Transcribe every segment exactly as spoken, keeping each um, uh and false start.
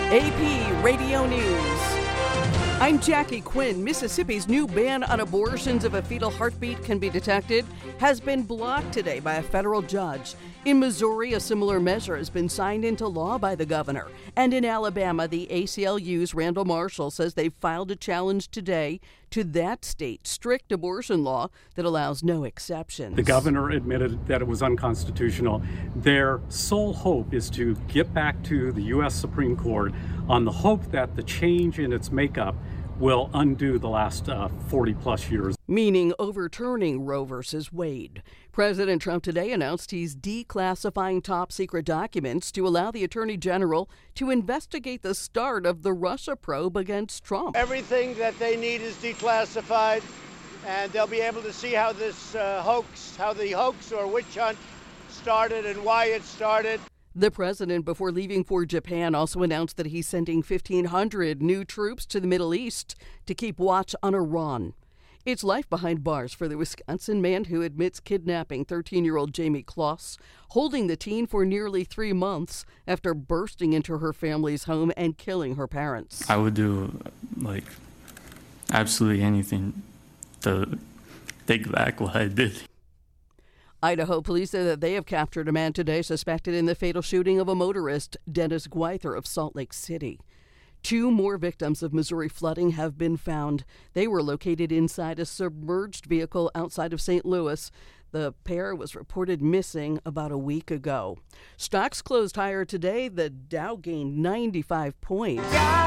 A P Radio News. I'm Jackie Quinn. Mississippi's new ban on abortions if a fetal heartbeat can be detected has been blocked today by a federal judge. In Missouri, a similar measure has been signed into law by the governor. And in Alabama, the A C L U's Randall Marshall says they've filed a challenge today to that state's strict abortion law that allows no exceptions. The governor admitted that it was unconstitutional. Their sole hope is to get back to the U S Supreme Court on the hope that the change in its makeup will undo the last uh, forty plus years. Meaning overturning Roe versus Wade. President Trump today announced he's declassifying top secret documents to allow the Attorney General to investigate the start of the Russia probe against Trump. Everything that they need is declassified, and they'll be able to see how this uh, hoax, how the hoax or witch hunt started and why it started. The president, before leaving for Japan, also announced that he's sending fifteen hundred new troops to the Middle East to keep watch on Iran. It's life behind bars for the Wisconsin man who admits kidnapping thirteen-year-old Jamie Kloss, holding the teen for nearly three months after bursting into her family's home and killing her parents. I would do, like, absolutely anything to take back what I did. Idaho police say that they have captured a man today suspected in the fatal shooting of a motorist, Dennis Gweither of Salt Lake City. Two more victims of Missouri flooding have been found. They were located inside a submerged vehicle outside of Saint Louis. The pair was reported missing about a week ago. Stocks closed higher today. The Dow gained ninety-five points.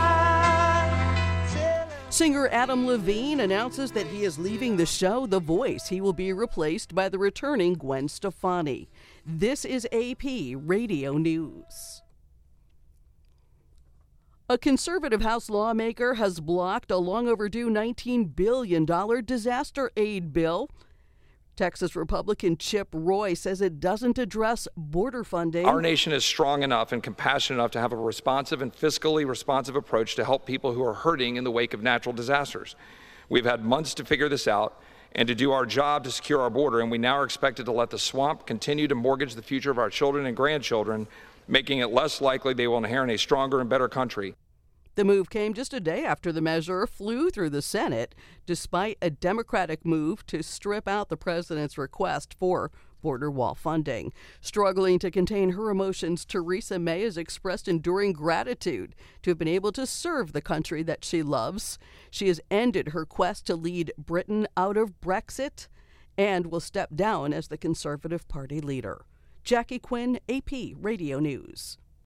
Singer Adam Levine announces that he is leaving the show The Voice. He will be replaced by the returning Gwen Stefani. This is A P Radio News. A conservative House lawmaker has blocked a long overdue nineteen billion dollars disaster aid bill. Texas Republican Chip Roy says it doesn't address border funding. Our nation is strong enough and compassionate enough to have a responsive and fiscally responsive approach to help people who are hurting in the wake of natural disasters. We've had months to figure this out and to do our job to secure our border, and we now are expected to let the swamp continue to mortgage the future of our children and grandchildren, making it less likely they will inherit a stronger and better country. The move came just a day after the measure flew through the Senate, despite a Democratic move to strip out the president's request for border wall funding. Struggling to contain her emotions, Theresa May has expressed enduring gratitude to have been able to serve the country that she loves. She has ended her quest to lead Britain out of Brexit and will step down as the Conservative Party leader. Jackie Quinn, A P Radio News.